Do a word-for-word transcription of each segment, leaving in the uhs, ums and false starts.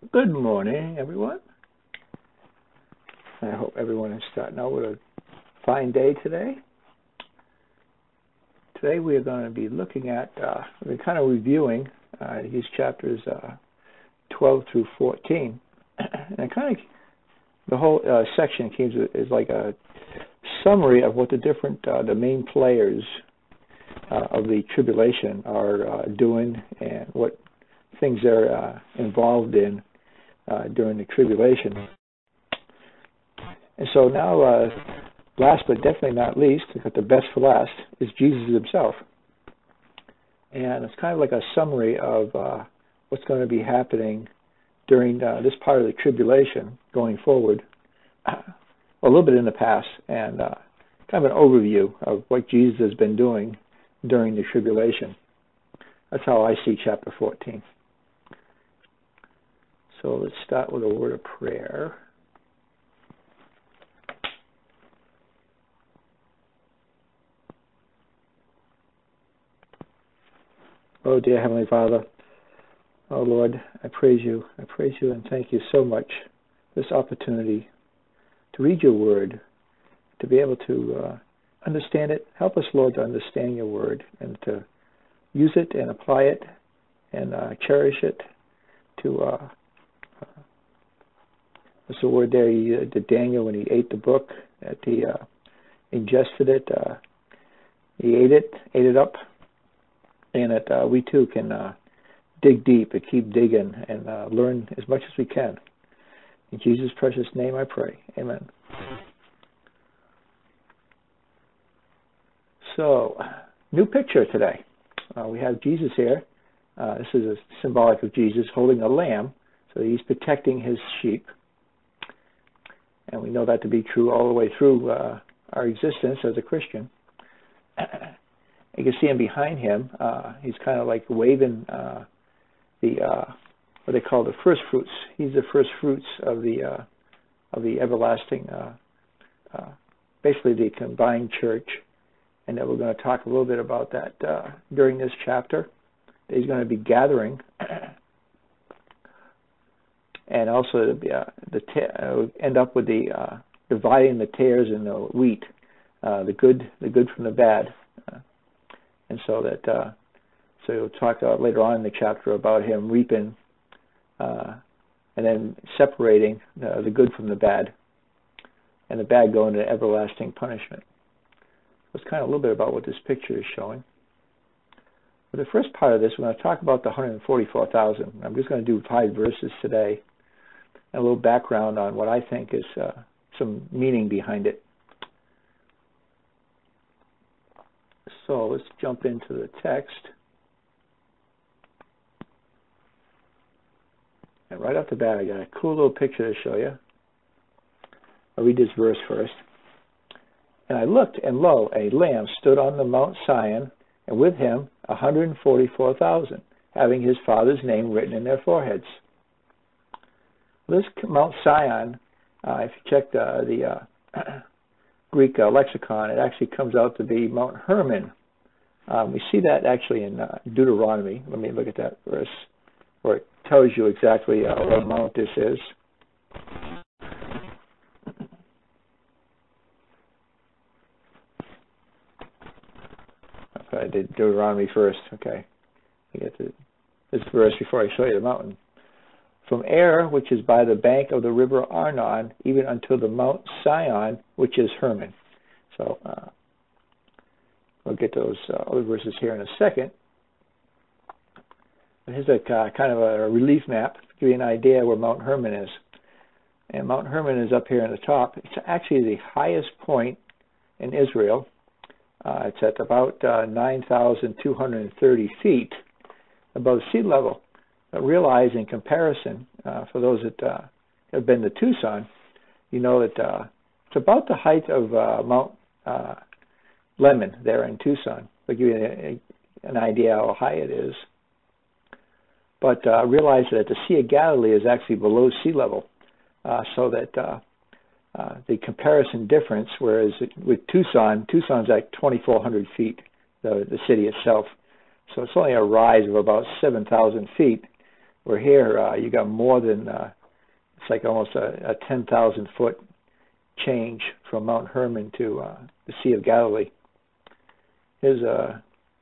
Good morning, everyone. I hope everyone is starting out with a fine day today. Today we are going to be looking at, uh, we're kind of reviewing uh, these chapters uh, twelve through fourteen. And kind of the whole uh, section is like a summary of what the different, uh, the main players uh, of the tribulation are uh, doing and what things they're uh, involved in uh, during the tribulation. And so now, uh, last but definitely not least, but the best for last, is Jesus himself. And it's kind of like a summary of uh, what's going to be happening during uh, this part of the tribulation going forward, a little bit in the past, and uh, kind of an overview of what Jesus has been doing during the tribulation. That's how I see chapter fourteen. So let's start with a word of prayer. Oh, dear Heavenly Father, oh Lord, I praise you. I praise you and thank you so much for this opportunity to read your word, to be able to uh, understand it. Help us, Lord, to understand your word and to use it and apply it and uh, cherish it to uh, There's a word there he, uh, to Daniel when he ate the book, that he uh, ingested it, uh, he ate it, ate it up, and that uh, we too can uh, dig deep and keep digging and uh, learn as much as we can. In Jesus' precious name I pray. Amen. So, new picture today. Uh, we have Jesus here. Uh, this is a symbolic of Jesus holding a lamb, so he's protecting his sheep. And we know that to be true all the way through uh, our existence as a Christian. You can see him behind him. Uh, he's kind of like waving uh, the uh, what they call the first fruits. He's the first fruits of the uh, of the everlasting, uh, uh, basically the combined church. And that we're going to talk a little bit about that uh, during this chapter. He's going to be gathering. And also uh, the uh, end up with the uh, dividing the tares and the wheat, uh, the good, the good from the bad, uh, and so that uh, so we'll talk uh, later on in the chapter about him reaping, uh, and then separating uh, the good from the bad, and the bad going to everlasting punishment. So it's kind of a little bit about what this picture is showing. For the first part of this, we're going to talk about the one hundred forty-four thousand. I'm just going to do five verses today. A little background on what I think is uh, some meaning behind it. So let's jump into the text. And right off the bat, I got a cool little picture to show you. I'll read this verse first. And I looked, and lo, a lamb stood on the Mount Sion, and with him one hundred forty-four thousand, having his father's name written in their foreheads. This Mount Sion, uh, if you check the, the uh, Greek uh, lexicon, it actually comes out to be Mount Hermon. Um, we see that actually in uh, Deuteronomy. Let me look at that verse, where it tells you exactly uh, what mount this is. Okay, I did Deuteronomy first. Okay, I get to this verse before I show you the mountain. From Ar, which is by the bank of the river Arnon, even unto the Mount Sion, which is Hermon. So uh, we'll get those uh, other verses here in a second. But here's a uh, kind of a relief map to give you an idea where Mount Hermon is. And Mount Hermon is up here on the top. It's actually the highest point in Israel. Uh, it's at about uh, nine thousand two hundred thirty feet above sea level. But realize in comparison, uh, for those that uh, have been to Tucson, you know that uh, it's about the height of uh, Mount uh, Lemmon there in Tucson. I'll give you a, a, an idea how high it is. But uh, realize that the Sea of Galilee is actually below sea level, uh, so that uh, uh, the comparison difference, whereas with Tucson, Tucson's at twenty-four hundred feet, the, the city itself. So it's only a rise of about seven thousand feet. where here uh, you got more than, uh, it's like almost a, a ten thousand foot change from Mount Hermon to uh, the Sea of Galilee. Here's a,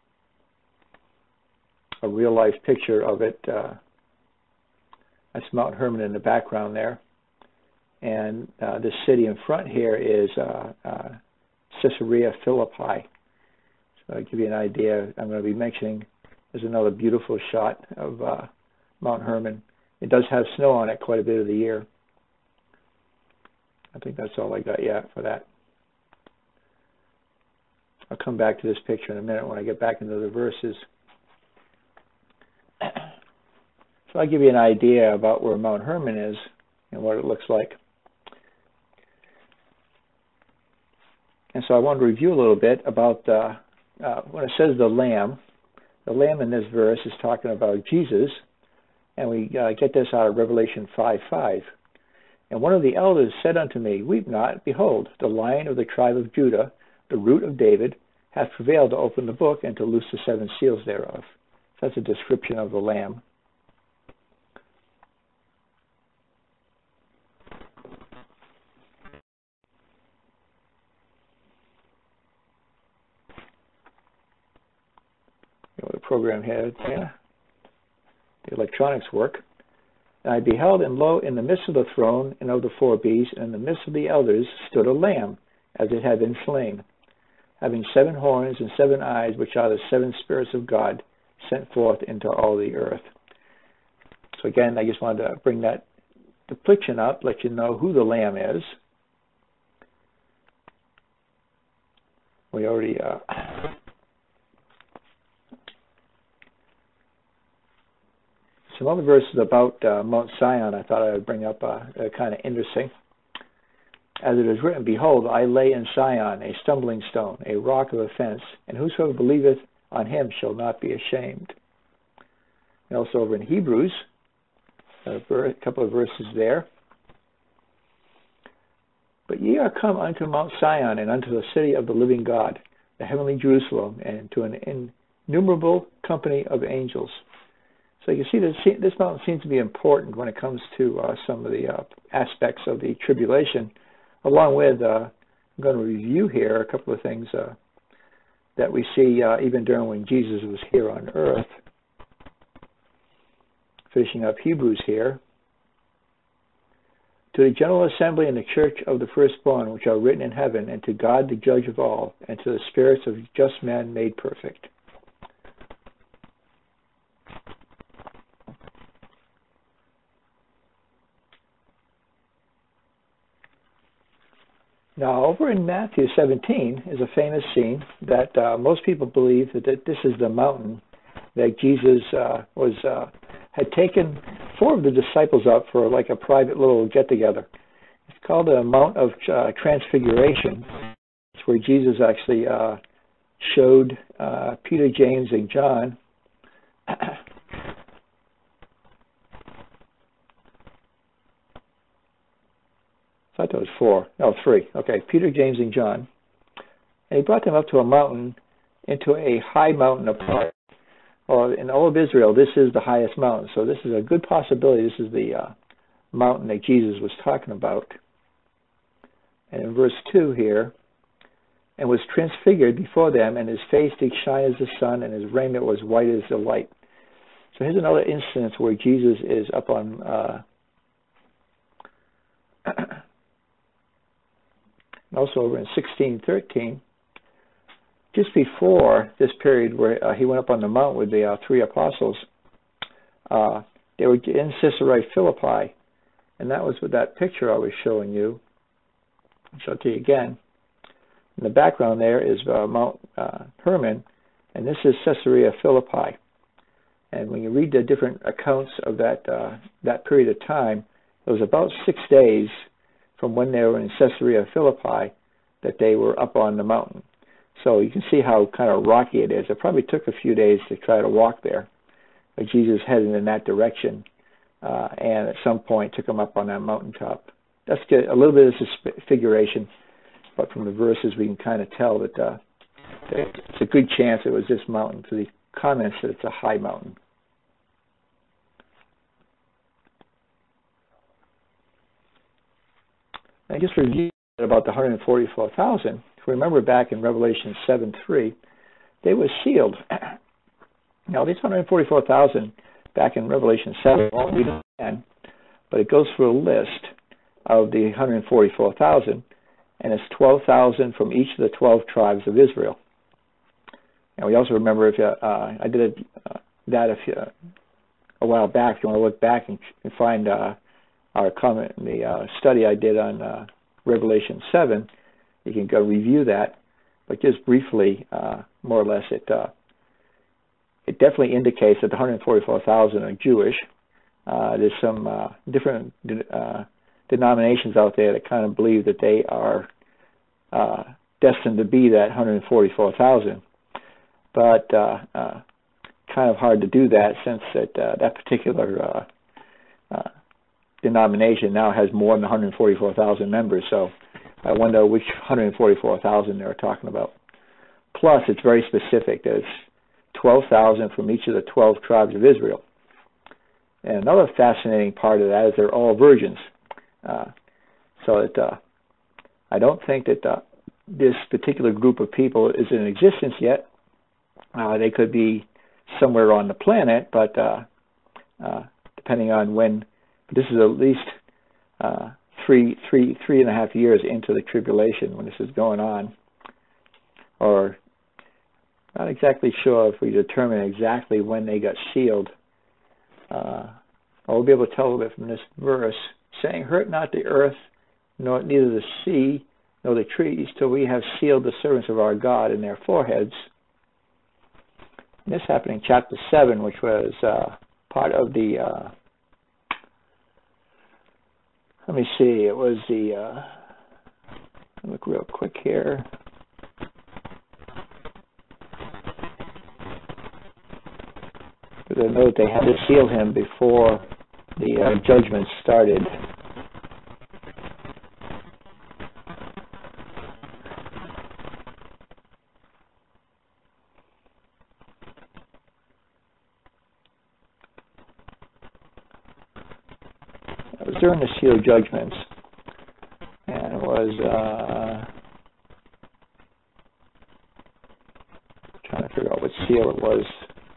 a real life picture of it. Uh, that's Mount Hermon in the background there. And uh, the city in front here is uh, uh, Caesarea Philippi. So I'll give you an idea. I'm going to be mentioning, there's another beautiful shot of uh, Mount Hermon. It does have snow on it quite a bit of the year. I think that's all I got yet for that. I'll come back to this picture in a minute when I get back into the verses. So I'll give you an idea about where Mount Hermon is and what it looks like. And so I want to review a little bit about uh, uh, when it says the Lamb. The Lamb in this verse is talking about Jesus, and we uh, get this out of Revelation five five. And one of the elders said unto me, Weep not, behold, the Lion of the tribe of Judah, the Root of David, hath prevailed to open the book and to loose the seven seals thereof. So that's a description of the Lamb. The program here, yeah. The electronics work. And I beheld, and lo, in the midst of the throne and of the four beasts, and in the midst of the elders, stood a lamb, as it had been slain, having seven horns and seven eyes, which are the seven spirits of God, sent forth into all the earth. So again, I just wanted to bring that depiction up, let you know who the lamb is. We already... Uh, Some other verses about uh, Mount Zion I thought I would bring up, uh, uh, kind of interesting. As it is written, Behold, I lay in Zion a stumbling stone, a rock of offense, and whosoever believeth on him shall not be ashamed. And also over in Hebrews, a, ver- a couple of verses there. But ye are come unto Mount Zion, and unto the city of the living God, the heavenly Jerusalem, and to an innumerable company of angels. So you see, this, this mountain seems to be important when it comes to uh, some of the uh, aspects of the tribulation, along with, uh, I'm going to review here a couple of things uh, that we see uh, even during when Jesus was here on earth. Finishing up Hebrews here. To the general assembly and the church of the firstborn, which are written in heaven, and to God the judge of all, and to the spirits of just men made perfect. Now, over in Matthew seventeen is a famous scene that uh, most people believe that, that this is the mountain that Jesus uh, was uh, had taken four of the disciples up for like a private little get-together. It's called the Mount of uh, Transfiguration. It's where Jesus actually uh, showed uh, Peter, James, and John I thought there was four. No, three. Okay, Peter, James, and John. And he brought them up to a mountain, into a high mountain apart. Well, in all of Israel, this is the highest mountain. So this is a good possibility. This is the uh, mountain that Jesus was talking about. And in verse two here, and was transfigured before them, and his face did shine as the sun, and his raiment was white as the light. So here's another instance where Jesus is up on... Uh, also over in sixteen thirteen, just before this period where uh, he went up on the mount with the uh, three apostles, uh, they were in Caesarea Philippi, and that was with that picture I was showing you. I'll show it to you again. In the background there is uh, Mount uh, Hermon, and this is Caesarea Philippi. And when you read the different accounts of that uh, that period of time, it was about six days from when they were in Caesarea Philippi that they were up on the mountain. So you can see how kind of rocky it is. It probably took a few days to try to walk there. But Jesus headed in that direction, uh, and at some point took them up on that mountaintop. That's good. A little bit of disfiguration, but from the verses we can kind of tell that uh, it's a good chance it was this mountain, for the comments that it's a high mountain. I just reviewed about the one hundred forty-four thousand. If we remember back in Revelation seven three, they were sealed. Now, these one hundred forty-four thousand back in Revelation seven, won't read it again, but it goes through a list of the one hundred forty-four thousand, and it's twelve thousand from each of the twelve tribes of Israel. And we also remember, if you, uh, I did it, uh, that if you, uh, a while back, if you want to look back and, and find uh, our comment, the uh, study I did on uh, Revelation seven, you can go review that. But just briefly, uh, more or less, it uh, it definitely indicates that the one hundred forty-four thousand are Jewish. Uh, there's some uh, different uh, denominations out there that kind of believe that they are uh, destined to be that one hundred forty-four thousand. But uh, uh, kind of hard to do that, since that uh, that particular uh, uh, denomination now has more than one hundred forty-four thousand members. So I wonder which one hundred forty-four thousand they're talking about. Plus, it's very specific. There's twelve thousand from each of the twelve tribes of Israel. And another fascinating part of that is they're all virgins. Uh, so that uh, I don't think that uh, this particular group of people is in existence yet. Uh, they could be somewhere on the planet, but uh, uh, depending on when, this is at least uh, three, three, three and a half years into the tribulation when this is going on. Or not exactly sure if we determine exactly when they got sealed. Uh, we'll be able to tell a little bit from this verse, saying, "Hurt not the earth, nor neither the sea, nor the trees, till we have sealed the servants of our God in their foreheads." And this happened in chapter seven, which was uh, part of the, uh, let me see, it was the, uh, look real quick here. Because I know that they had to seal him before the uh, judgment started. It was during the seal judgments, and it was uh, trying to figure out what seal it was.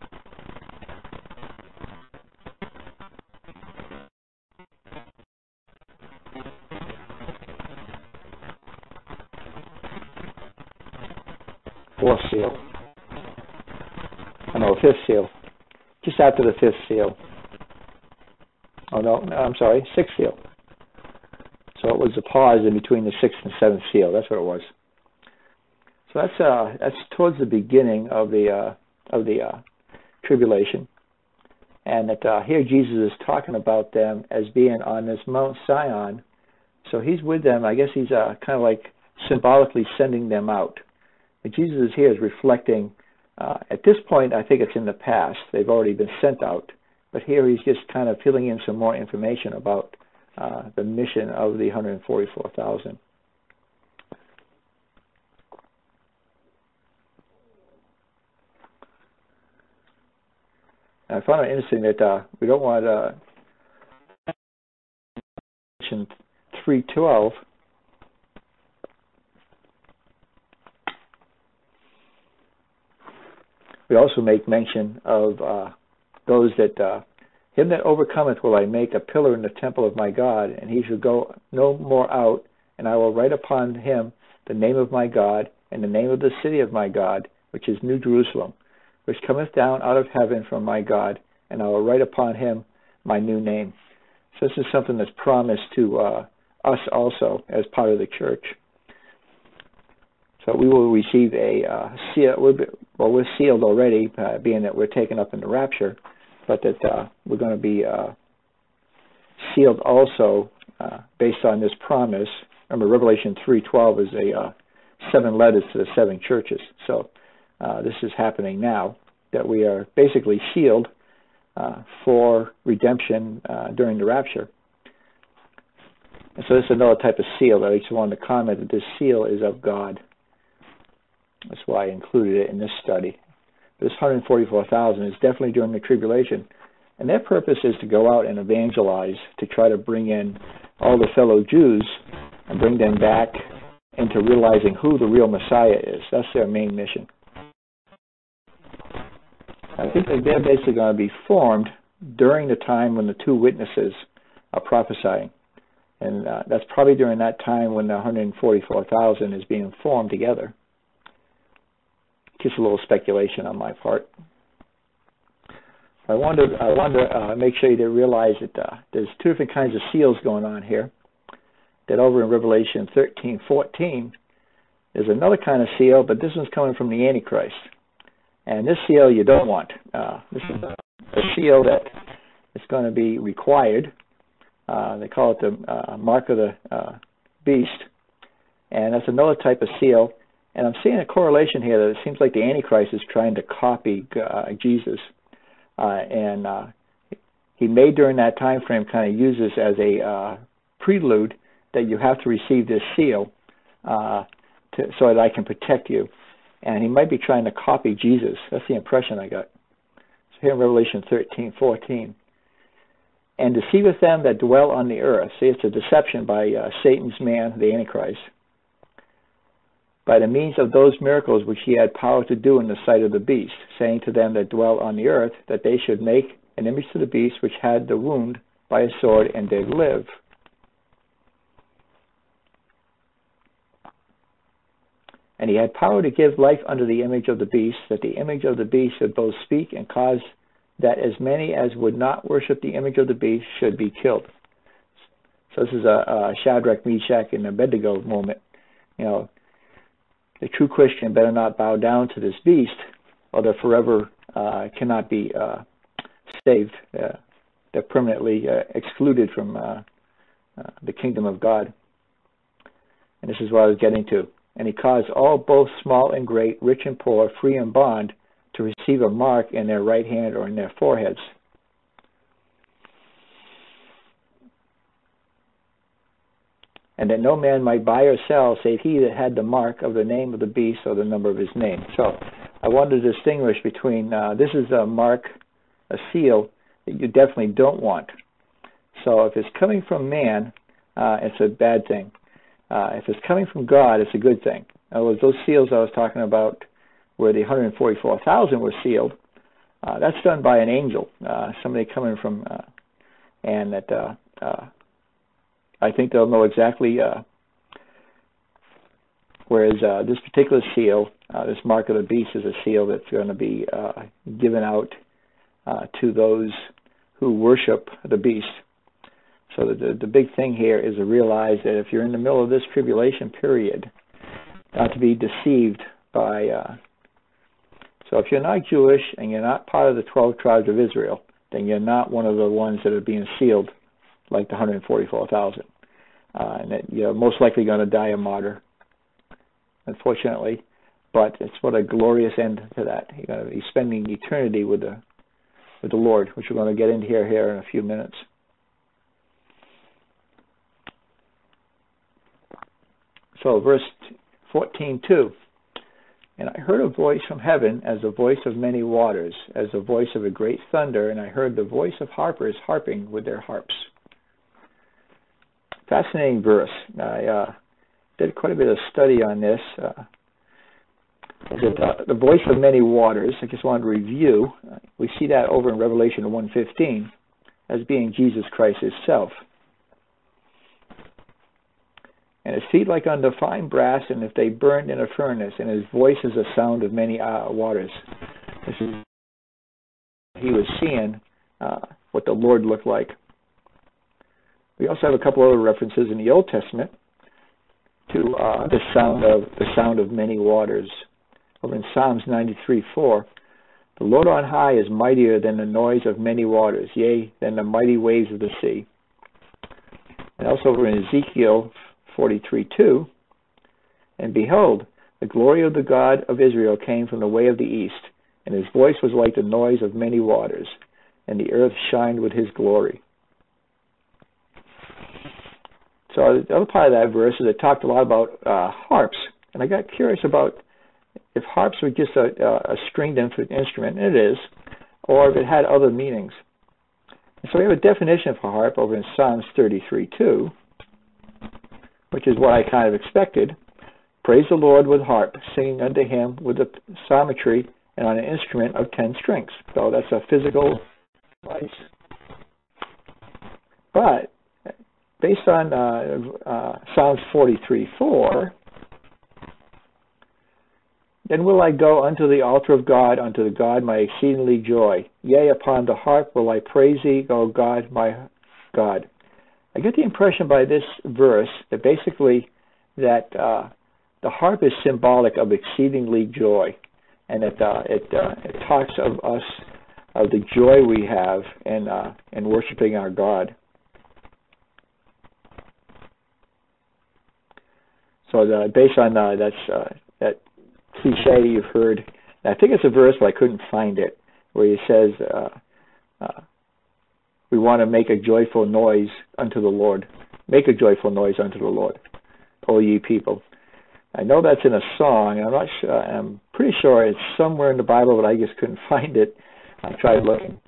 Fourth seal. Oh no, fifth seal. Just after the fifth seal. Oh no, no, I'm sorry, sixth seal. So it was a pause in between the sixth and seventh seal. That's what it was. So that's uh, that's towards the beginning of the uh, of the uh, tribulation, and that uh, here Jesus is talking about them as being on this Mount Zion. So he's with them. I guess he's uh, kind of like symbolically sending them out. And Jesus is here is reflecting. Uh, at this point, I think it's in the past. They've already been sent out. But here he's just kind of filling in some more information about uh, the mission of the one hundred forty-four thousand. I found it interesting that uh, we don't want to mention three twelve. We also make mention of uh, those that, uh, him that overcometh will I make a pillar in the temple of my God, and he shall go no more out, and I will write upon him the name of my God, and the name of the city of my God, which is New Jerusalem, which cometh down out of heaven from my God, and I will write upon him my new name. So this is something that's promised to uh, us also as part of the church. So we will receive a uh, seal. Well, we're sealed already, uh, being that we're taken up in the rapture, but that uh, we're going to be uh, sealed also uh, based on this promise. Remember, Revelation three twelve is a uh, seven letters to the seven churches. So uh, this is happening now, that we are basically sealed uh, for redemption uh, during the rapture. And so this is another type of seal that I just wanted to comment that this seal is of God. That's why I included it in this study. This one hundred forty-four thousand is definitely during the tribulation. And their purpose is to go out and evangelize, to try to bring in all the fellow Jews and bring them back into realizing who the real Messiah is. That's their main mission. I think that they're basically going to be formed during the time when the two witnesses are prophesying. And uh, that's probably during that time when the one hundred forty-four thousand is being formed together. Just a little speculation on my part. I want to, I want to uh, make sure you realize that uh, there's two different kinds of seals going on here. That over in Revelation thirteen fourteen, there's another kind of seal, but this one's coming from the Antichrist. And this seal you don't want. Uh, this is a, a seal that is going to be required. Uh, they call it the uh, mark of the uh, beast. And that's another type of seal. And I'm seeing a correlation here that it seems like the Antichrist is trying to copy uh, Jesus. Uh, and uh, he may, during that time frame, kind of use this as a uh, prelude that you have to receive this seal uh, to, so that I can protect you. And he might be trying to copy Jesus. That's the impression I got. So here in Revelation thirteen fourteen. And deceiveth them that dwell on the earth. See, it's a deception by uh, Satan's man, the Antichrist, by the means of those miracles which he had power to do in the sight of the beast, saying to them that dwell on the earth, that they should make an image to the beast which had the wound by a sword and did live. And he had power to give life unto the image of the beast, that the image of the beast should both speak and cause that as many as would not worship the image of the beast should be killed. So this is a, a Shadrach, Meshach, and Abednego moment. You know, the true Christian better not bow down to this beast, or they forever uh, cannot be uh, saved. Uh, they're permanently uh, excluded from uh, uh, the kingdom of God. And this is what I was getting to. And he caused all, both small and great, rich and poor, free and bond, to receive a mark in their right hand or in their foreheads. And that no man might buy or sell, save he that had the mark of the name of the beast or the number of his name. So I wanted to distinguish between, uh, this is a mark, a seal, that you definitely don't want. So if it's coming from man, uh, it's a bad thing. Uh, if it's coming from God, it's a good thing. In other words, those seals I was talking about, where the one hundred forty-four thousand were sealed, uh, that's done by an angel, uh, somebody coming from, uh, and that uh, uh, I think they'll know exactly. Uh, whereas uh, this particular seal, uh, this mark of the beast, is a seal that's going to be uh, given out uh, to those who worship the beast. So the, the big thing here is to realize that if you're in the middle of this tribulation period, not to be deceived by. Uh, so if you're not Jewish and you're not part of the twelve tribes of Israel, then you're not one of the ones that are being sealed like the one hundred forty-four thousand. Uh, and that you're most likely going to die a martyr, unfortunately. But it's what a glorious end to that. You're going to be spending eternity with the with the Lord, which we're going to get into here, here in a few minutes. So verse fourteen two. And I heard a voice from heaven as the voice of many waters, as the voice of a great thunder, and I heard the voice of harpers harping with their harps. Fascinating verse. I uh, did quite a bit of study on this. Uh, it, uh, the voice of many waters, I just wanted to review. Uh, we see that over in Revelation one fifteen as being Jesus Christ himself. And his feet like unto fine brass, and if they burned in a furnace, and his voice is a sound of many uh, waters. This is, he was seeing uh, what the Lord looked like. We also have a couple other references in the Old Testament to uh, the sound of the sound of many waters. Over in Psalms ninety-three four, the Lord on high is mightier than the noise of many waters, yea, than the mighty waves of the sea. And also over in Ezekiel forty-three two, and behold, the glory of the God of Israel came from the way of the east, and his voice was like the noise of many waters, and the earth shined with his glory. So the other part of that verse is it talked a lot about uh, harps, and I got curious about if harps were just a, a stringed instrument, and it is, or if it had other meanings. And so we have a definition for harp over in Psalms thirty-three two. which is what I kind of expected. Praise the Lord with harp, singing unto him with a psalmistry and on an instrument of ten strings. So that's a physical device. But based on uh, uh, Psalms forty-three four, then will I go unto the altar of God, unto the God my exceedingly joy. Yea, upon the harp will I praise thee, O God, my God. I get the impression by this verse that basically that uh, the harp is symbolic of exceedingly joy, and that uh, it uh, it talks of us, of the joy we have in uh, in worshiping our God. So the, based on uh, that's uh, that cliche you've heard, I think it's a verse, but I couldn't find it, where he says, uh, uh, "We want to make a joyful noise unto the Lord. Make a joyful noise unto the Lord, O ye people." I know that's in a song. I'm not sure. I'm pretty sure it's somewhere in the Bible, but I just couldn't find it. I tried looking.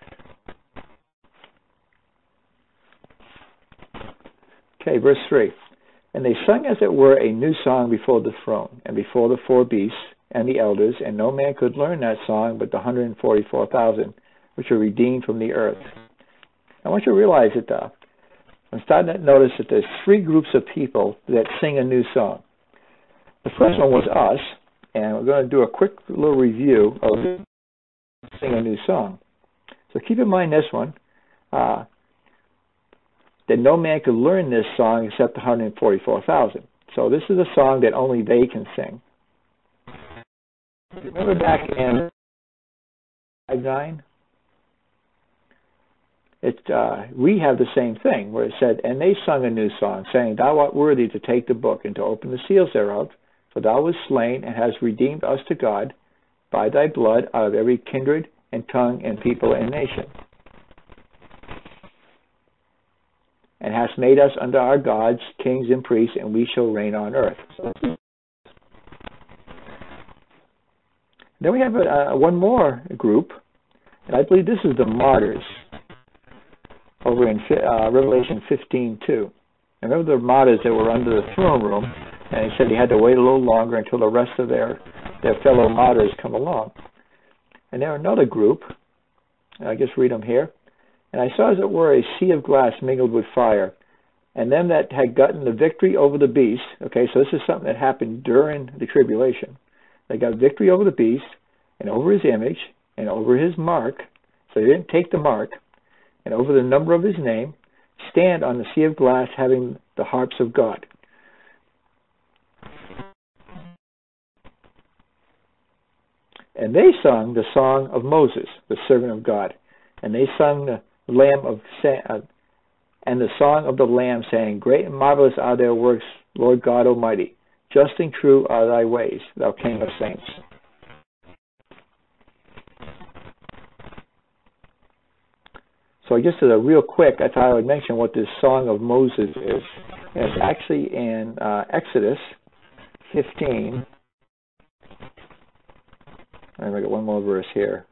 Okay, verse three. And they sung as it were a new song before the throne, and before the four beasts and the elders, and no man could learn that song but the one hundred forty-four thousand, which were redeemed from the earth. I want you to realize that uh, I'm starting to notice that there's three groups of people that sing a new song. The first one was us, and we're going to do a quick little review of sing a new song. So keep in mind this one. Uh, that no man could learn this song except the one hundred forty-four thousand. So this is a song that only they can sing. Remember back in five nine? It, uh, we have the same thing, where it said, "And they sung a new song, saying, Thou art worthy to take the book and to open the seals thereof, for thou wast slain and hast redeemed us to God by thy blood out of every kindred and tongue and people and nation. And hast made us unto our gods kings and priests, and we shall reign on earth." Then we have a, uh, one more group, and I believe this is the martyrs, over in uh, Revelation fifteen two. Remember the martyrs that were under the throne room, and he said he had to wait a little longer until the rest of their, their fellow martyrs come along. And there are another group, I just read them here. "And I saw as it were a sea of glass mingled with fire, and them that had gotten the victory over the beast." Okay, so this is something that happened during the tribulation. They got victory over the beast, and over his image, and over his mark. So they didn't take the mark, and over the number of his name, stand on the sea of glass, having the harps of God. And they sung the song of Moses, the servant of God. And they sung the Lamb of uh, and the song of the Lamb, saying, "Great and marvelous are their works, Lord God Almighty. Just and true are thy ways, thou King of saints." So just as a real quick, I thought I would mention what this song of Moses is. And it's actually in uh, Exodus fifteen. Let me get one more verse here.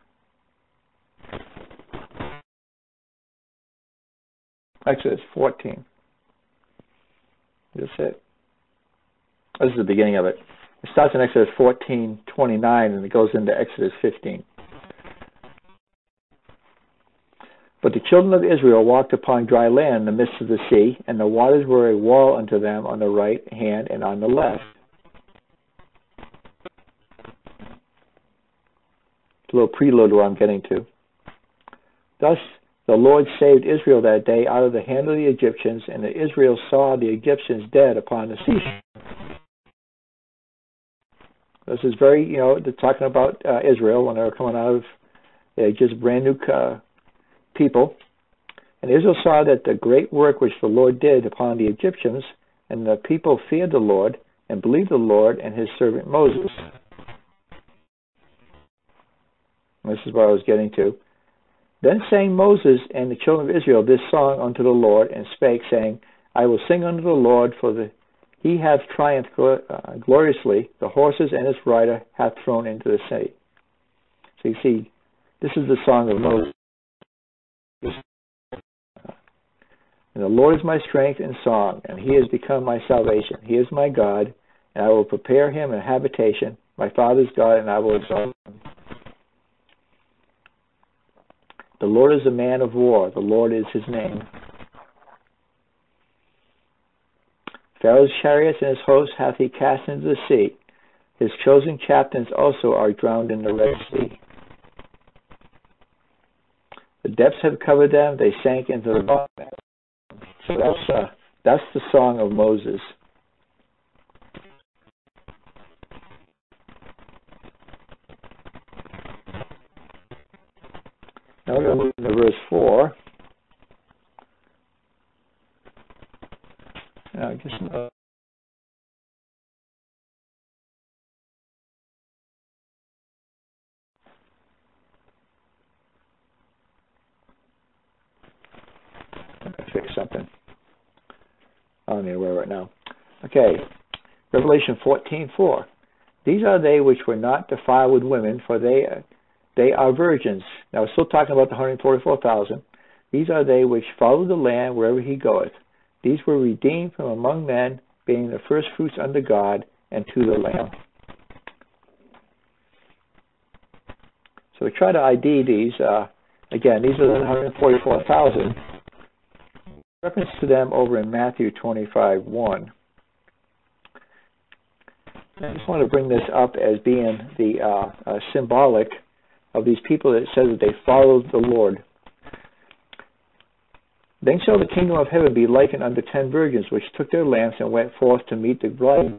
Exodus fourteen. That's it. This is the beginning of it. It starts in Exodus fourteen twenty-nine and it goes into Exodus fifteen. "But the children of Israel walked upon dry land in the midst of the sea, and the waters were a wall unto them on the right hand and on the left." It's a little prelude where I'm getting to. "Thus the Lord saved Israel that day out of the hand of the Egyptians, and Israel saw the Egyptians dead upon the seashore." This is very, you know, they're talking about uh, Israel when they were coming out of uh, just brand new uh, people. "And Israel saw that the great work which the Lord did upon the Egyptians, and the people feared the Lord and believed the Lord and his servant Moses." And this is what I was getting to. "Then sang Moses and the children of Israel this song unto the Lord, and spake, saying, I will sing unto the Lord, for the, he hath triumphed uh, gloriously, the horses and his rider hath thrown into the sea." So you see, this is the song of Moses. And the Lord is my strength and song, and he has become my salvation. He is my God, and I will prepare him a habitation, my father's God, and I will exalt him. The Lord is a man of war. The Lord is his name. Pharaoh's chariots and his hosts hath he cast into the sea. His chosen captains also are drowned in the Red Sea. The depths have covered them. They sank into the bottom. So that's, uh, that's the song of Moses. Now we're going to move to verse four. Now, just uh, I'm going to fix something. I don't need to wear it now. Okay, Revelation fourteen four. These are they which were not defiled with women, for they they are virgins. Now we're still talking about the one hundred forty-four thousand. These are they which follow the Lamb wherever he goeth. These were redeemed from among men, being the first fruits unto God and to the Lamb. So we try to I D these. Uh, again, these are the one hundred forty-four thousand. Reference to them over in Matthew twenty-five one. I just want to bring this up as being the uh, uh, symbolic of these people that says that they followed the Lord. Then shall the kingdom of heaven be likened unto ten virgins, which took their lamps and went forth to meet the bride.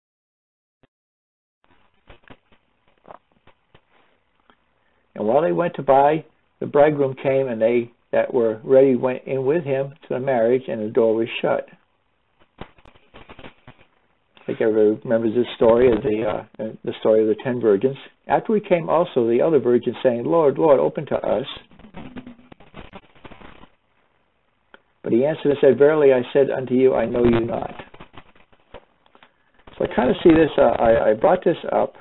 And while they went to buy, the bridegroom came, and they that were ready went in with him to the marriage, and the door was shut. I think everybody remembers this story as the uh, the story of the ten virgins. After we came also the other virgins, saying, Lord, Lord, open to us. But he answered and said, Verily I said unto you, I know you not. So I kind of see this, uh, I, I brought this up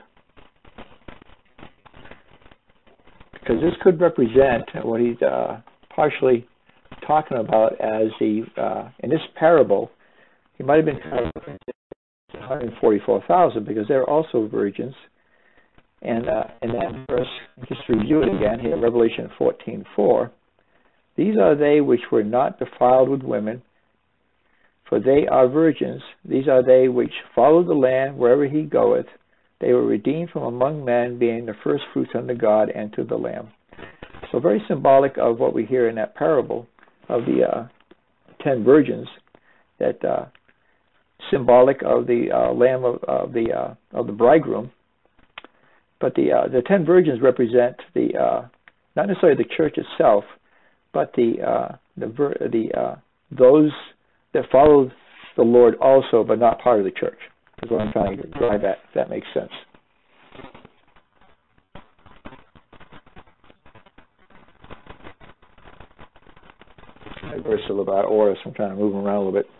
because this could represent what he's uh, partially talking about as the, uh, in this parable, he might have been kind of one hundred forty-four thousand because they're also virgins. And uh, in that verse, just to review it again here, Revelation fourteen four. These are they which were not defiled with women, for they are virgins. These are they which follow the Lamb wherever he goeth. They were redeemed from among men, being the first fruits unto God and to the Lamb. So very symbolic of what we hear in that parable of the uh, ten virgins, that uh, symbolic of the uh, Lamb of, of the uh, of the bridegroom. But the uh, the ten virgins represent the uh, not necessarily the church itself, but the uh, the the uh, those that follow the Lord also, but not part of the church. Is what I'm trying to drive at. If that makes sense. I verse a little bit out of order, so I'm trying to move them around a little bit.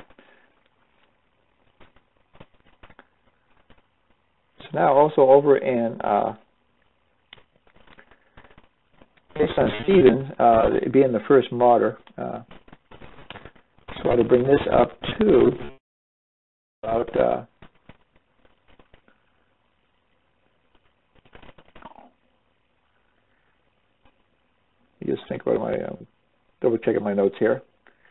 So now, also over in uh, based on Stephen uh, being the first martyr. Uh, so I to bring this up too about uh, you just think about my um, double checking my notes here.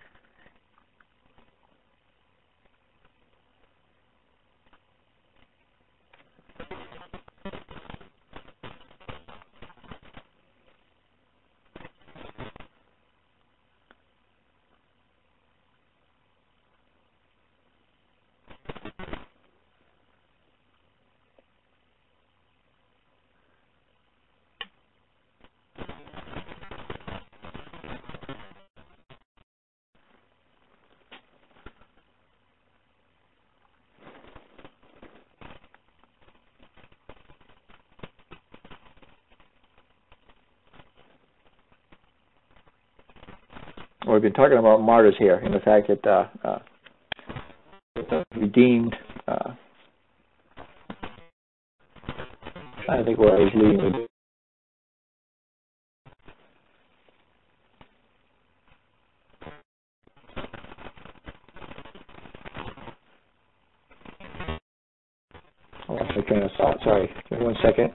Well, we've been talking about martyrs here, and the fact that uh, uh, the redeemed. Uh, I think where I was leading with. lost my train of thought. Sorry. Give me one second.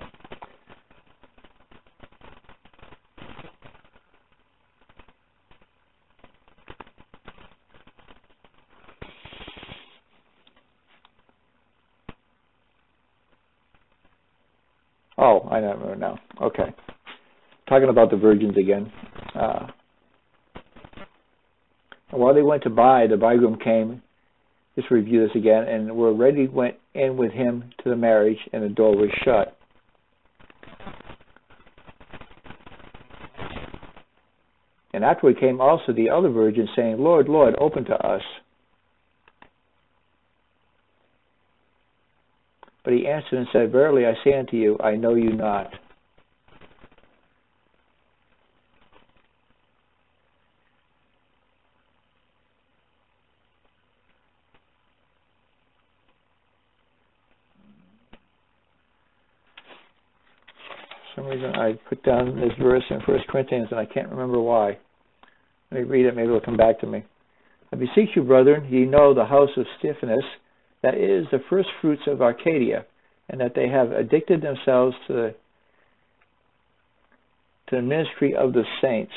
Oh, I don't remember now. Okay. Talking about the virgins again. Uh, while they went to buy, the bridegroom came. Just review this again. And were ready, went in with him to the marriage, and the door was shut. And afterward came also the other virgins, saying, Lord, Lord, open to us. But he answered and said, Verily I say unto you, I know you not. For some reason I put down this verse in First Corinthians and I can't remember why. Let me read it, maybe it'll come back to me. I beseech you, brethren, ye know the house of Stephanus, that is the first fruits of Arcadia, and that they have addicted themselves to the, to the ministry of the saints.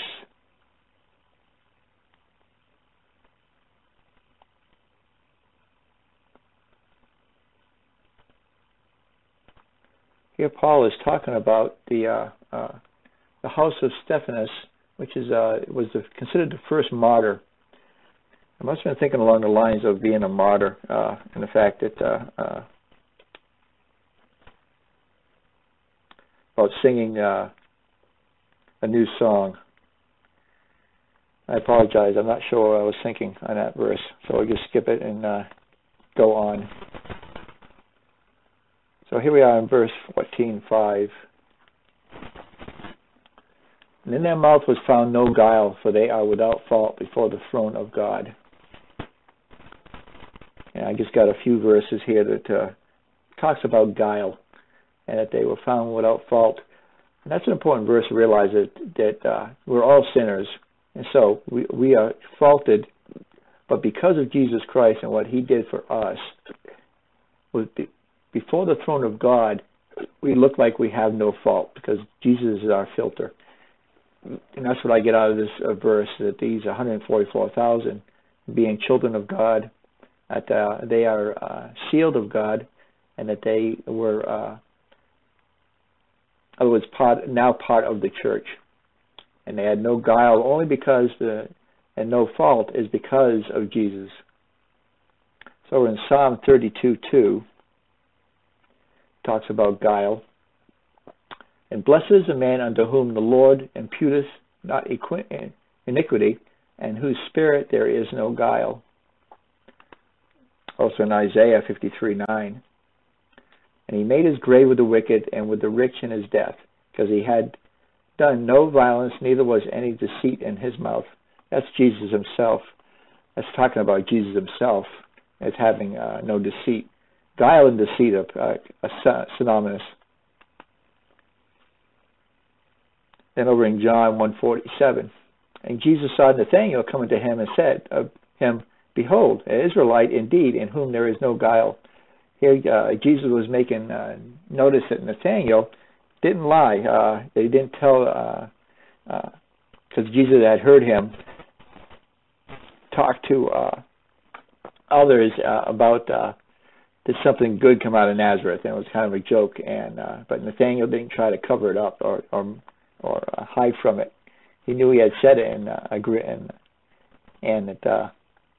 Here Paul is talking about the uh, uh, the house of Stephanus, which is uh, was the, considered the first martyr. I must have been thinking along the lines of being a martyr, uh, and the fact that uh, uh, about singing uh, a new song. I apologize. I'm not sure what I was thinking on that verse, so I'll just skip it and uh, go on. So here we are in verse fourteen five. And in their mouth was found no guile, for they are without fault before the throne of God. And I just got a few verses here that uh, talks about guile, and that they were found without fault. And that's an important verse to realize that, that uh, we're all sinners, and so we, we are faulted, but because of Jesus Christ and what he did for us, be, before the throne of God, we look like we have no fault, because Jesus is our filter. And that's what I get out of this uh, verse, that these one hundred forty-four thousand, being children of God, that uh, they are uh, sealed of God, and that they were, uh, in other words, part, now part of the church. And they had no guile, only because, the, and no fault, is because of Jesus. So in Psalm thirty-two two, talks about guile. And blessed is the man unto whom the Lord imputeth not iniquity, and whose spirit there is no guile. Also in Isaiah fifty-three nine. And he made his grave with the wicked, and with the rich in his death, because he had done no violence, neither was any deceit in his mouth. That's Jesus himself. That's talking about Jesus himself as having uh, no deceit. Guile and deceit are uh, synonymous. Then over in John one forty-seven, and Jesus saw Nathanael coming to him and said of him, Behold, an Israelite indeed, in whom there is no guile. Here uh, Jesus was making uh, notice that Nathanael didn't lie. Uh, they didn't tell, because uh, uh, Jesus had heard him talk to uh, others uh, about uh, did something good come out of Nazareth, and it was kind of a joke. And uh, but Nathanael didn't try to cover it up or or, or uh, hide from it. He knew he had said it, and uh, agree, and and that uh,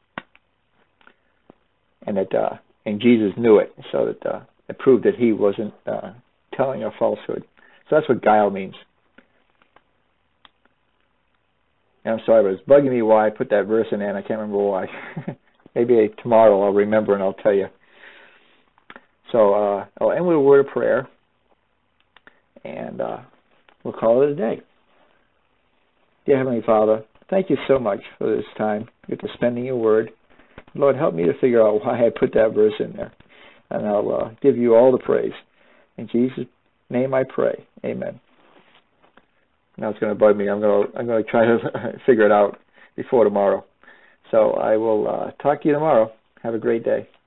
and that uh, and Jesus knew it, so that uh, it proved that he wasn't uh, telling a falsehood. So that's what guile means. And I'm sorry, but it's bugging me why I put that verse in there, and I can't remember why. Maybe tomorrow I'll remember and I'll tell you. So uh, I'll end with a word of prayer, and uh, we'll call it a day. Dear Heavenly Father, thank you so much for this time. Get to spending your word. Lord, help me to figure out why I put that verse in there, and I'll uh, give you all the praise. In Jesus' name I pray. Amen. Now it's going to bug me. I'm going to I'm going to try to figure it out before tomorrow. So I will uh, talk to you tomorrow. Have a great day.